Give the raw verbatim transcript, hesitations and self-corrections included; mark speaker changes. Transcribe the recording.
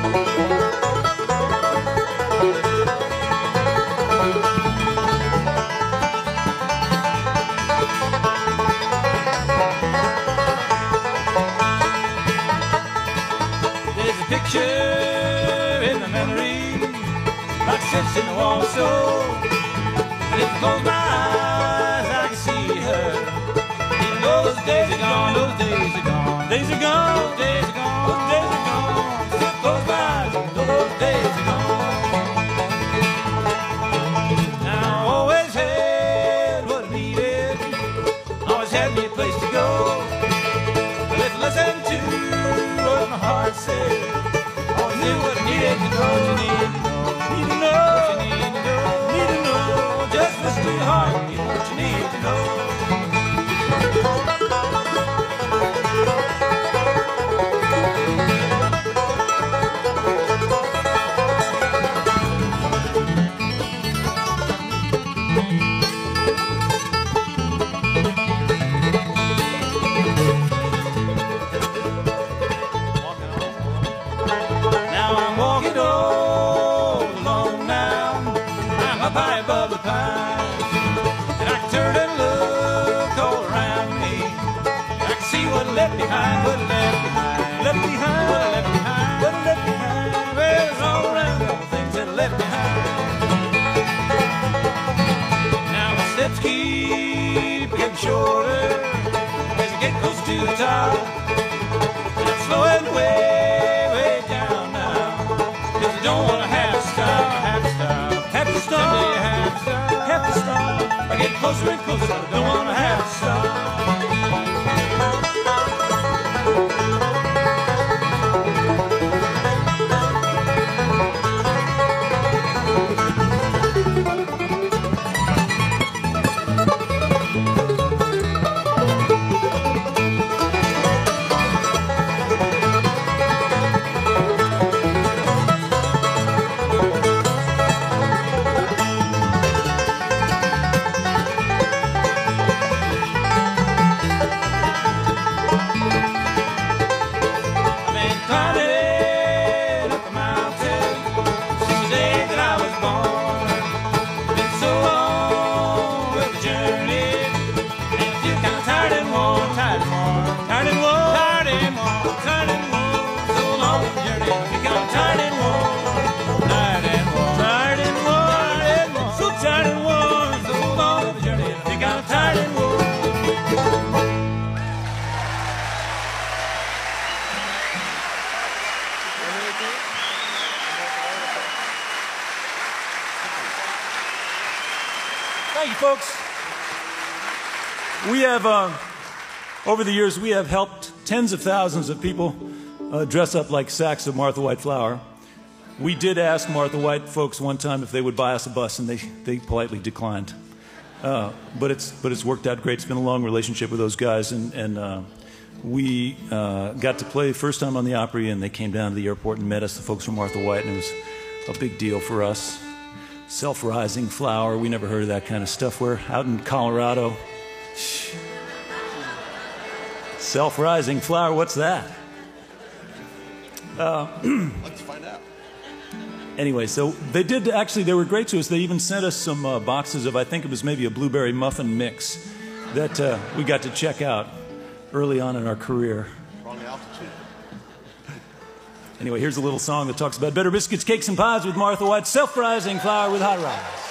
Speaker 1: In the memory, like sits in the warm soul. And if I close my eyes, I can see her. Even though those days are gone, those days are gone, days are gone, those days are gone, those days are gone. If I close my eyes, those days are gone. Now I always had what I needed, always had me a place to go. But if I listen to what my heart said, do what I needed to know, you need to know, need to know, what you need to know, need to know, just listen to your heart, get what you need to know. High above the pines, and I can turn and look all around me. I can see what I left behind, what I left behind, left behind, what I left behind, what I left behind. Well, it's all around all the things that I left behind. Now my steps keep getting shorter as I get close to the top, and I'm slowing way, way down now, 'cause I don't want to have to stop, have to stop. Have to stop, have to stop, have to stop. I get closer and closer, I don't want to have to stop.
Speaker 2: Thank you, folks. We have, uh, over the years, we have helped tens of thousands of people uh, dress up like sacks of Martha White flour. We did ask Martha White folks one time if they would buy us a bus, and they, they politely declined. Uh, but it's but it's worked out great. It's been a long relationship with those guys, and, and uh, we uh, got to play first time on the Opry, and they came down to the airport and met us, the folks from Martha White, and it was a big deal for us. Self-rising flour, we never heard of that kind of stuff. We're out in Colorado. Self-rising flour, what's that? Uh,
Speaker 3: Let's find out.
Speaker 2: Anyway, so they did actually, they were great to us. They even sent us some uh, boxes of, I think it was maybe a blueberry muffin mix that uh, we got to check out early on in our career.
Speaker 3: Wrong altitude.
Speaker 2: Anyway, here's a little song that talks about better biscuits, cakes, and pies with Martha White, self-rising flour with hot rise.